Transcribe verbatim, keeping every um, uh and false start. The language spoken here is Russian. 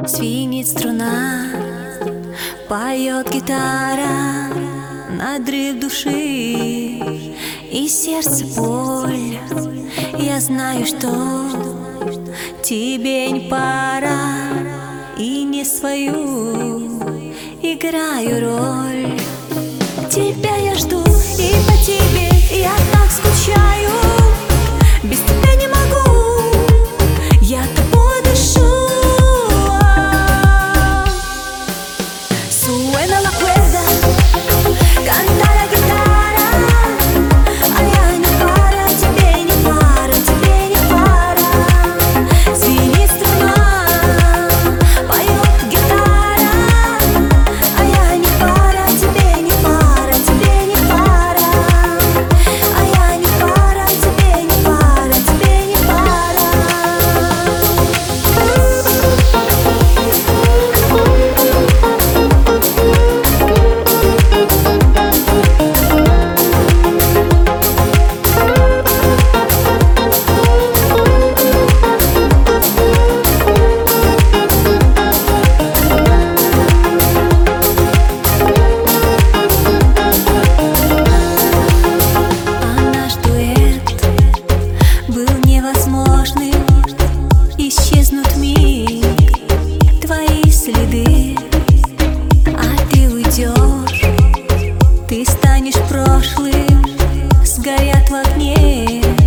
Звенит струна, поет гитара, надрыв души и сердце боль. Я знаю, что тебе не пара, и не свою играю роль. Тебя я жду, и по тебе я так скучаю. Без тебя не могу, я тобой дышу. Suena la cuerda, canta la guitarra, а я не пара, тебе не пара, тебе не пара. Звенит струна, поет гитара, а я не пара, тебе не пара, тебе не пара. А я не пара, тебе не пара, тебе не пара. Невозможным исчезнут миг твои следы, а ты уйдешь, ты станешь прошлым, сгорят в огне